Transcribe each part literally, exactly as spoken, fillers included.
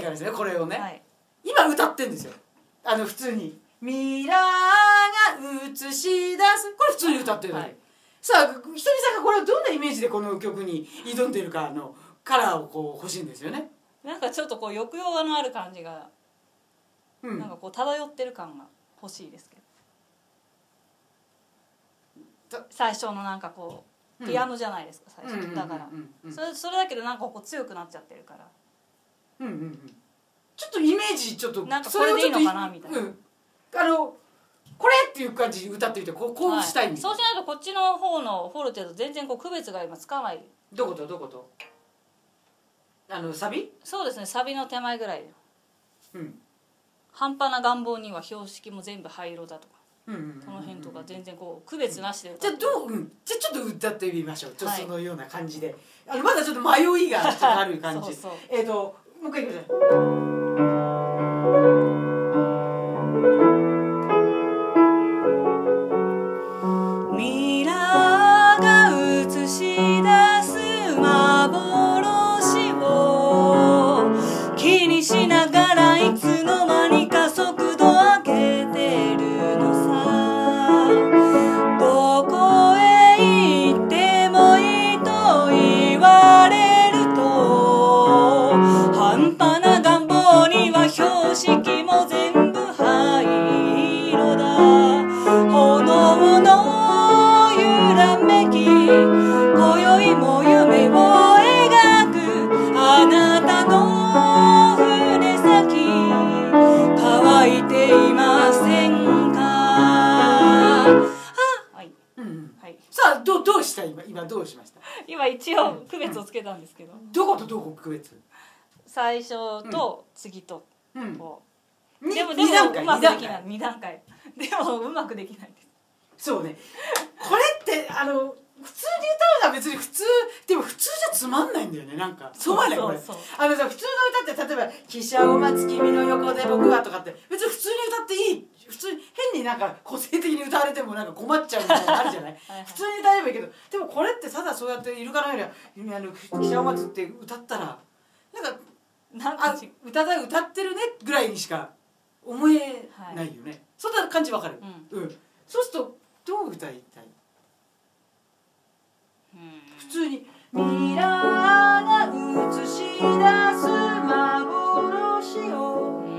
からですねこれをね、 はい、 今歌ってんですよ。あの普通にミラーが映し出す、これ普通に歌ってるだけ、はい、さあひとみさんがこれをどんなイメージでこの曲に挑んでるかのカラーをこう欲しいんですよね。 なんかちょっとこう抑揚のある感じが、 うん、 なんかこう漂ってる感が欲しいですけど、最初のなんかこうピアノじゃないですか、最初だからそれそれだけでなんかこう強くなっちゃってるから、 うんうんうん、ちょっとイメージちょっとなんかこれでいいのかなみたいな、うん、 あのこれっていう感じで歌ってみてこうこうしたいみたいな、 はい、そうしないとこっちの方のフォルテと全然こう区別が今つかない。 どことどこと、あのサビ？ そうですね、サビの手前ぐらいで、 うん、 半端な願望には標識も全部灰色だとか、この辺とか全然こう区別なしで歌って、 じゃあどう、うん、じゃあちょっと歌ってみましょう。ちょっとそのような感じで、はい、あのまだちょっと迷いがちょっとある感じ。そうそう、えっ、ー、ともう一回いきましょう。 ミラーが映し出す幻を気にしながらいつの間にか速度上げてるのさ。どこへ行ってもいいと言われると半端な願望には標識も全部灰色だ。炎の揺らめき今宵も夢を描くあなたの筆先乾いていませんか。はい、 うんはい、さあどうどうした今今どうしました？ 今一応区別をつけたんですけど、 どことどこ区別？ 最初と次とこう、 うん、 でもでもうまくできない、に段階でもうまくできないです。 そうね、これってあの普通に歌うのは別に普通でも普通じゃつまんないんだよね、なんかそうはねこれあのさ、普通の歌って例えば「汽車を待つ君の横で僕は」とかって別に普通に歌っていい、普通に変になんか個性的に歌われてもなんか困っちゃうみたいなのあるじゃないはい、普通に歌えばいいけど、でもこれってただそうやってイルカのようにあの汽車を待つって歌ったらなんかなんかあ歌だ歌ってるねぐらいにしか思えないよね、はい、そんな感じわかる、うん、うん、そうするとどう歌いたい？普通に「ミラーが映し出す幻を」うん、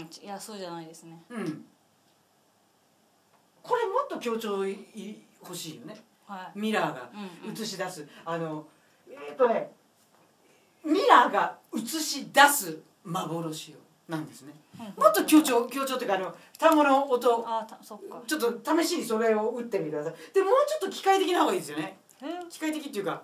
いやそうじゃないですね、うん、これもっと強調い欲しいよね、はい、ミラーが映し出す、うんうん、あのえっ、ー、とねミラーが映し出す幻をなんですね、うん、もっと強調強調っていうかあの単語の音、あたそっかちょっと試しにそれを打ってみてください。でもうちょっと機械的な方がいいですよね。機械的っていうか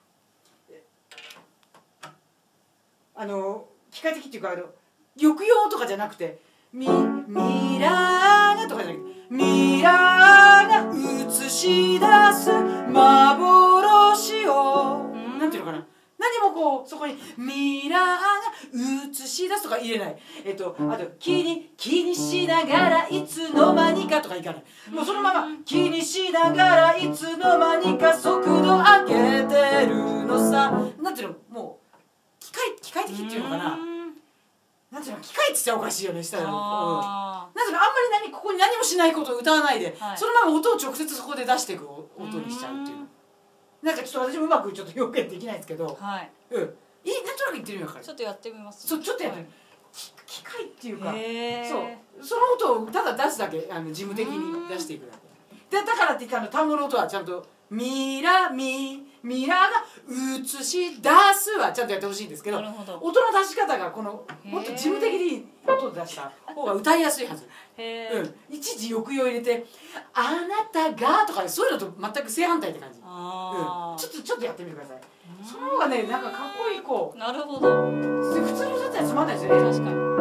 あの機械的っていうかあの抑揚とかじゃなくてミミラーがとかじゃなくてミラーが映し出す幻をなんていうのかな、何もこうそこにミラーが映し出すとか入れない、えっとあと気に気にしながらいつの間にかとかいかない、もうそのまま気にしながらいつの間にか速度上げてるのさ、なんていうの、もう機械機械的っていうのかな、なんていうの、機械って言ったらおかしいよね、したら、うん、なんていうの、あんまり何ここに何もしないことを歌わないで、はい、そのまま音を直接そこで出していく音にしちゃうっていうの、なんかちょっと私もうまくちょっと表現できないですけど、はい、うん、いい、なんとなく言ってるような感じ。ちょっとやってみます。そう、ちょっとやってみる。機械っていうか、そう、その音をただ出すだけ、あの事務的に出していくだけ。で、だからって言ったら単語の音はちゃんとミラミミラが映し出すはちゃんとやってほしいんですけど、音の出し方がこのもっと事務的に音を出した方が歌いやすいはず。へー、うん、いちいち抑揚入れて「あなたが」とかそういうのと全く正反対って感じ、うん、ちょっとちょっとやってみてください。その方がね、なんかかっこいいこう。なるほど。普通の歌ってはつまんないですよね。確かに。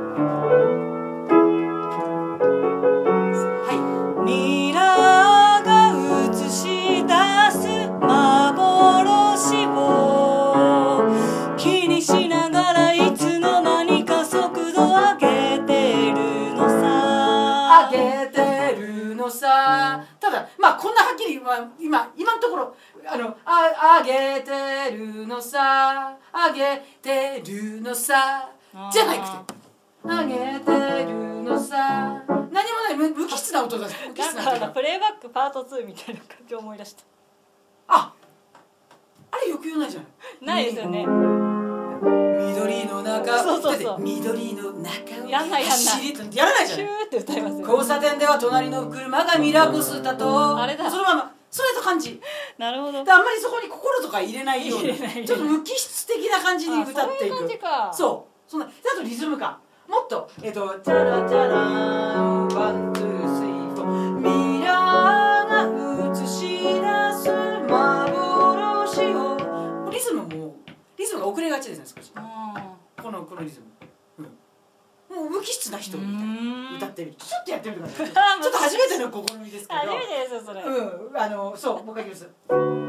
はい。ミラーが映し出す幻を気にしながらいつの間にか速度上げてるのさ。上げてるのさ。ただまあこんなはっきり、まあ、今今のところあのああげてるのさ、あげてるのさ、 じゃなくてあげてるのさ、何もない無無機質な音だ。無機質な音だ。 なんかプレイバックパートツーみたいな感じを思い出した。 あ、あれ抑揚ないじゃん。 ないですよね。 緑の中、 そうそうそうだって緑の中をやんないやんない走りとやらないじゃん。 シューって歌いますよね。 交差点では隣の車がミラコスだと、 あれだそのままそれと感じなるほど。 で、あんまりそこに心とか入れないよう入れないなちょっと無機質的な感じに歌っていく。 あそういう感じか。 そうそんな。であとリズム感もっとえっとチャラチャランワンツースリーフォーミラーが映し出す幻を、リズムもリズムが遅れがちですね少し。このこのリズム、うん、もう無機質な人みたいな歌ってる。ちょっとやってみてください。ちょっと初めての試みですけど。 初めてですよそれ。 うん、あのそうもう一回いきます。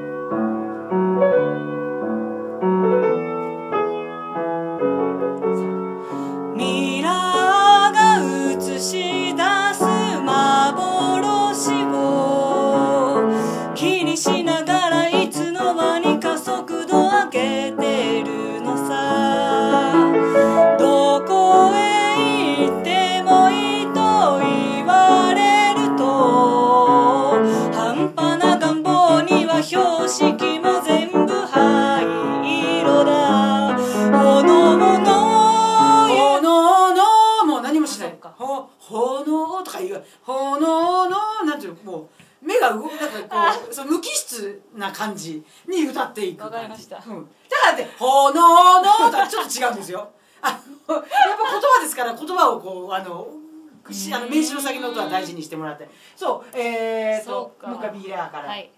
ミラーが映し出す幻を気にしながらいつの間にか速度上げてるのさ。どこへ行ってもいいと言われると半端な願望には標識も全部灰色だ。炎の炎のもう何もしない。 そっかほ炎とか言う炎のなんていうの、もう目が動くなんかこうその無機質な感じに歌っていく。 わかりました。 うん、だからって炎のとはちょっと違うんですよ。あのやっぱ言葉ですから言葉をこうあのしあの名詞の先の音は大事にしてもらって。そうえーともう一回ミラーから。 はい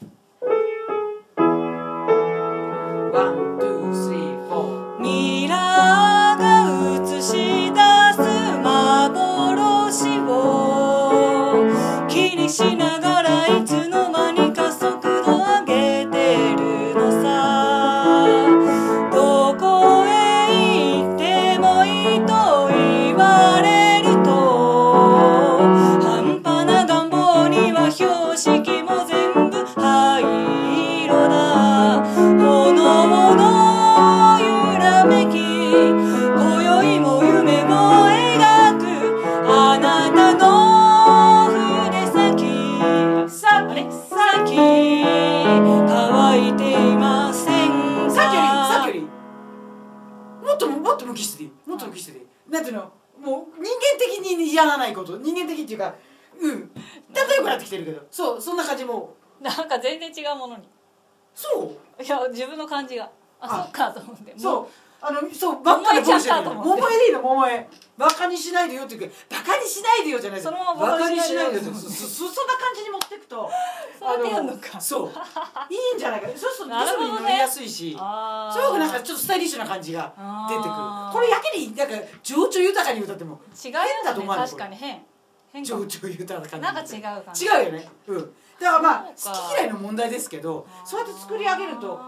ワン、ツー、スリー、フォー。 ミラーが映し出す幻を気にしながらいつの間にか速度上げてるのさ。どこへ行ってもいいと言われると半端な願望には標識も全部灰色だ。炎の揺らめき今宵も夢を描くあなたの筆先さあれ先乾いていませんか。 さっきよりさっきよりもっともっと無機質でいい。もっと無機質でいい。なんていうの、もう人間的にやらないこと、人間的っていうか、うんだんだん良くなってきてるけど、そうそんな感じ。もうなんか全然違うものに。 そういや自分の感じがああそっかと思ってそうあのそうばっかり桃江ちゃんかと思って桃江でいいの。桃江バカにしないでよって言うけど、バカにしないでよじゃないです。 そのままバカにバカにししないいでよ。 なでよそそそんな感じに持っていくとそうやってやんのか。 そういいんじゃないか。そうするとリズなるほどねムに乗りやすいし、 あーすごくなんかちょっとスタイリッシュな感じが出てくる。 あーこれやけになんか情緒豊かに歌っても違いますね。 変だと思わない。 確かに変変か情も。 緒豊かな感じ。 なんか違う感じ。 違うよね。うん。だからまあそうか好き嫌いの問題ですけど、そうやって作り上げると